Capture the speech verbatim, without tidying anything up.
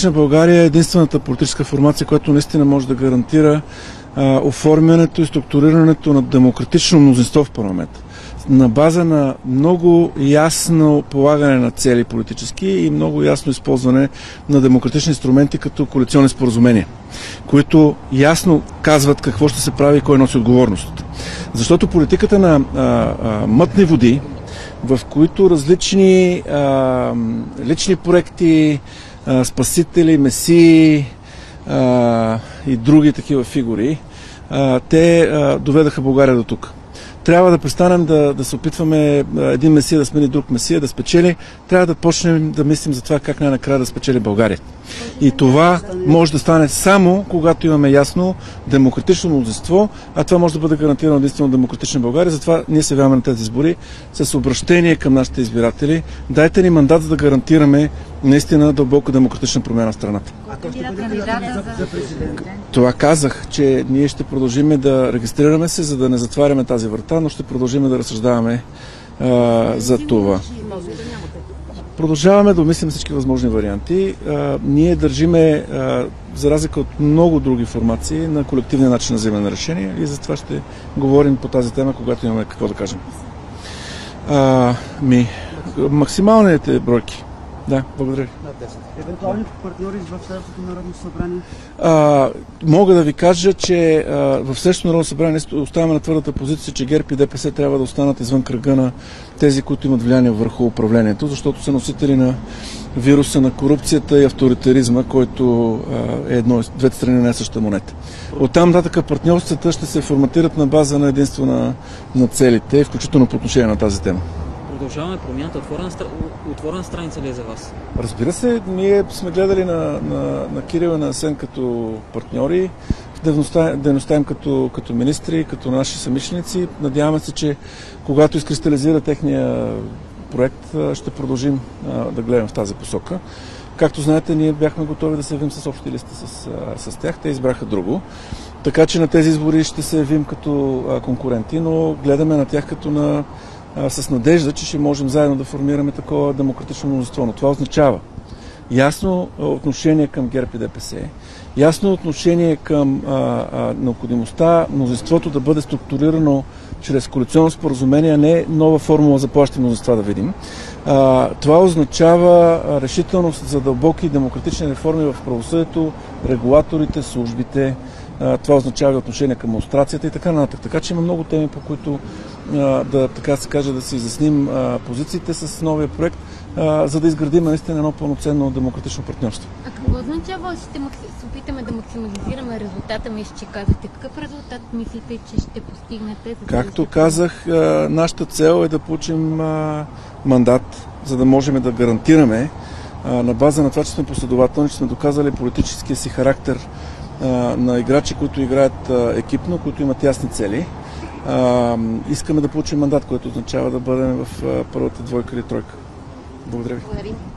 Демократична България е единствената политическа формация, която наистина може да гарантира а, оформянето и структурирането на демократично мнозинство в парламента. На база на много ясно полагане на цели политически и много ясно използване на демократични инструменти като коалиционни споразумения, които ясно казват какво ще се прави и кой носи отговорност. Защото политиката на а, а, мътни води, в които различни а, лични проекти, а, спасители, месии а, и други такива фигури, а, те а, доведаха България до тук. Трябва да престанем да, да се опитваме един месия да смени друг месия, да спечели. Трябва да почнем да мислим за това как най-накрая да спечели България. И това може да стане само когато имаме ясно демократично мнозинство, а това може да бъде гарантирано единствено демократична България. Затова ние се явяваме на тези избори с обращение към нашите избиратели. Дайте ни мандат, за да гарантираме наистина дълбока демократична промяна в страната. Това казах, че ние ще продължим да регистрираме се, за да не затваряме тази врата, но ще продължим да разсъждаваме а, за това. Продължаваме да обмислим всички възможни варианти. А, ние държиме, а, за разлика от много други формации, на колективния начин на вземане на решения и затова ще говорим по тази тема, когато имаме какво да кажем. А, ми, максималните бройки. Да, благодаря ви. Евентуални партньори в следващото Народно събрание? А, мога да ви кажа, че а, в следващото Народно събрание оставаме на твърдата позиция, че ГЕРБ и ДПС трябва да останат извън кръга на тези, които имат влияние върху управлението, защото са носители на вируса на корупцията и авторитаризма, който а, е едно, двете страни на същата монета. Оттам нататък партньорствата ще се форматират на база на единство на, на целите, включително по отношение на тази тема. Продължаваме промяната. Отворена, отворена страница ли е за вас? Разбира се, ние сме гледали на, на, на Кирил и на Асен като партньори, в дейността им като, като министри, като наши съмишленици. Надяваме се, че когато изкристализира техния проект, ще продължим а, да гледам в тази посока. Както знаете, ние бяхме готови да се явим с общи листи с, а, с тях. Те избраха друго. Така че на тези избори ще се явим като а, конкуренти, но гледаме на тях като на с надежда, че ще можем заедно да формираме такова демократично мнозинство. Но това означава ясно отношение към ГЕРБ и ДПС, ясно отношение към а, а, необходимостта мнозинството да бъде структурирано чрез коалиционно споразумение, а не нова формула за плащане мнозинства да видим. А, това означава решителност за дълбоки демократични реформи в правосъдието, регулаторите, службите. Това означава отношение към лустрацията и така нататък. Така че има много теми, по които а, да, така се каже, да си изясним а, позициите с новия проект, а, за да изградим наистина едно пълноценно демократично партньорство. А какво означава, ще се опитаме да максимализираме резултата? Мисля, че казахте. Какъв резултат мислите, че ще постигнете? Както казах, а, нашата цел е да получим а, мандат, за да можем да гарантираме а, на база на това, че сме последователни, че сме доказали политическия си характер на играчи, които играят екипно, които имат ясни цели. Искаме да получим мандат, който означава да бъдем в първата двойка или тройка. Благодаря ви.